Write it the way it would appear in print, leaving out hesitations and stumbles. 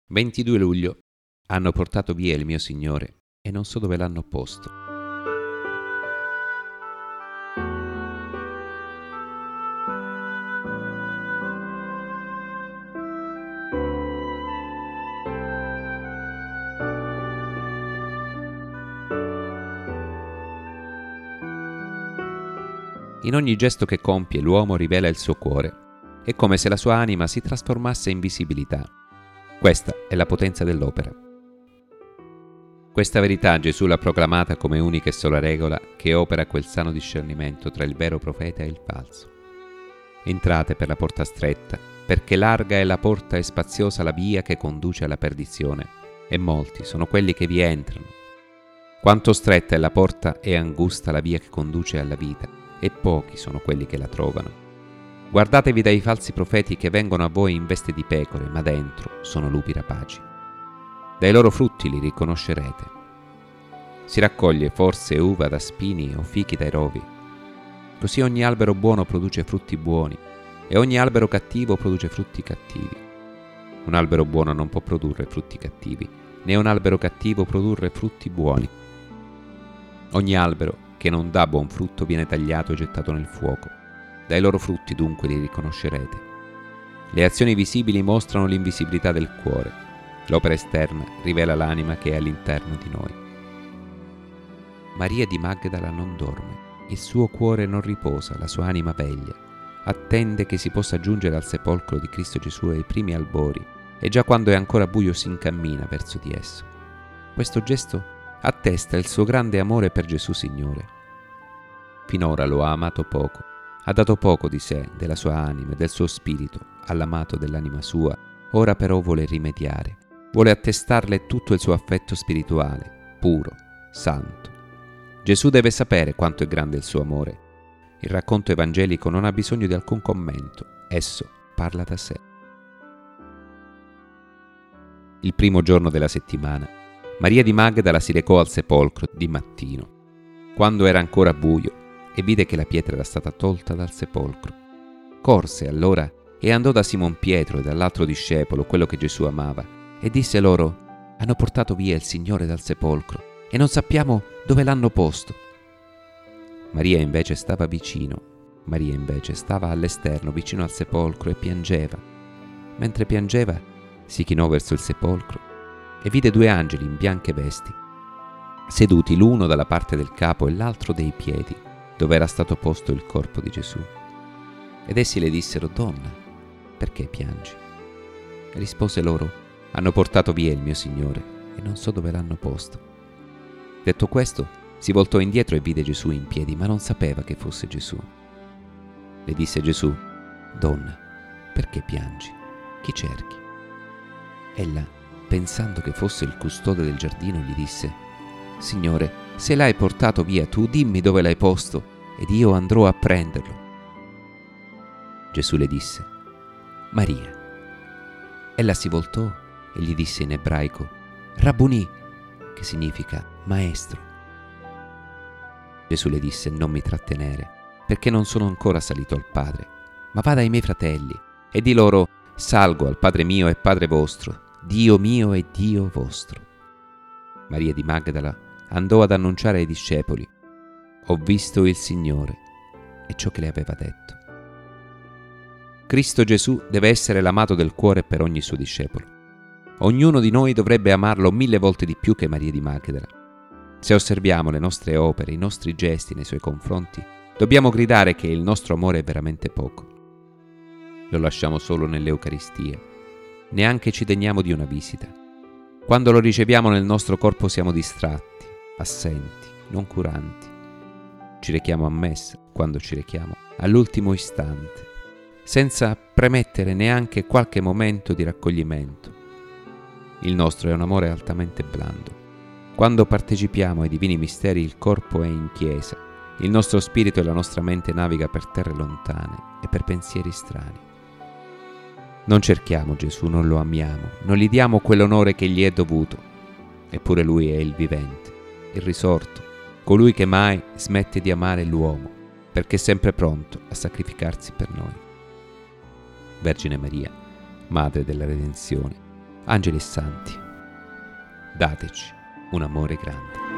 22 luglio. Hanno portato via il mio Signore e non so dove l'hanno posto. In ogni gesto che compie l'uomo rivela il suo cuore. È come se la sua anima si trasformasse in visibilità. Questa è la potenza dell'opera. Questa verità Gesù l'ha proclamata come unica e sola regola che opera quel sano discernimento tra il vero profeta e il falso. Entrate per la porta stretta, perché larga è la porta e spaziosa la via che conduce alla perdizione, e molti sono quelli che vi entrano. Quanto stretta è la porta e angusta la via che conduce alla vita, e pochi sono quelli che la trovano. Guardatevi dai falsi profeti che vengono a voi in veste di pecore, ma dentro sono lupi rapaci. Dai loro frutti li riconoscerete. Si raccoglie forse uva da spini o fichi dai rovi. Così ogni albero buono produce frutti buoni e ogni albero cattivo produce frutti cattivi. Un albero buono non può produrre frutti cattivi, né un albero cattivo produrre frutti buoni. Ogni albero che non dà buon frutto viene tagliato e gettato nel fuoco. Dai loro frutti dunque li riconoscerete. Le azioni visibili mostrano l'invisibilità del cuore. L'opera esterna rivela l'anima che è all'interno di noi. Maria di Magdala non dorme, il suo cuore non riposa, la sua anima veglia. Attende che si possa giungere al sepolcro di Cristo Gesù ai primi albori e già quando è ancora buio si incammina verso di esso. Questo gesto attesta il suo grande amore per Gesù Signore. Finora lo ha amato poco. Ha dato poco di sé, della sua anima e del suo spirito all'amato dell'anima sua, ora però vuole rimediare, vuole attestarle tutto il suo affetto spirituale, puro, santo. Gesù deve sapere quanto è grande il suo amore. Il racconto evangelico non ha bisogno di alcun commento, esso parla da sé. Il primo giorno della settimana, Maria di Magdala si recò al sepolcro di mattino, quando era ancora buio, e vide che la pietra era stata tolta dal sepolcro. Corse allora e andò da Simon Pietro e dall'altro discepolo, quello che Gesù amava, e disse loro: hanno portato via il Signore dal sepolcro e non sappiamo dove l'hanno posto. Maria invece stava all'esterno, vicino al sepolcro, e piangeva. Mentre piangeva, si chinò verso il sepolcro e vide due angeli in bianche vesti, seduti l'uno dalla parte del capo e l'altro dei piedi, dove era stato posto il corpo di Gesù. Ed essi le dissero: donna, perché piangi? E rispose loro: hanno portato via il mio Signore e non so dove l'hanno posto. Detto questo, si voltò indietro e vide Gesù in piedi, ma non sapeva che fosse Gesù. Le disse Gesù: donna, perché piangi? Chi cerchi? Ella, pensando che fosse il custode del giardino, gli disse: Signore, se l'hai portato via tu, dimmi dove l'hai posto, ed io andrò a prenderlo. Gesù le disse: Maria. Ella si voltò e gli disse in ebraico: Rabbunì, che significa maestro. Gesù le disse: non mi trattenere, perché non sono ancora salito al Padre, ma vada ai miei fratelli e di loro: salgo al Padre mio e Padre vostro, Dio mio e Dio vostro. Maria di Magdala andò ad annunciare ai discepoli: ho visto il Signore, e ciò che le aveva detto. Cristo Gesù deve essere l'amato del cuore per ogni suo discepolo. Ognuno di noi dovrebbe amarlo 1000 volte di più che Maria di Magdala. Se osserviamo le nostre opere, i nostri gesti nei suoi confronti, dobbiamo gridare che il nostro amore è veramente poco. Lo lasciamo solo nell'Eucaristia, neanche ci degniamo di una visita. Quando lo riceviamo nel nostro corpo siamo distratti, assenti, non curanti. Ci rechiamo a messa, quando ci rechiamo, all'ultimo istante, senza premettere neanche qualche momento di raccoglimento. Il nostro è un amore altamente blando. Quando partecipiamo ai divini misteri il corpo è in chiesa, il nostro spirito e la nostra mente naviga per terre lontane e per pensieri strani. Non cerchiamo Gesù, non lo amiamo, non gli diamo quell'onore che gli è dovuto. Eppure Lui è il vivente, il risorto, colui che mai smette di amare l'uomo, perché è sempre pronto a sacrificarsi per noi. Vergine Maria, Madre della Redenzione, angeli e santi, dateci un amore grande.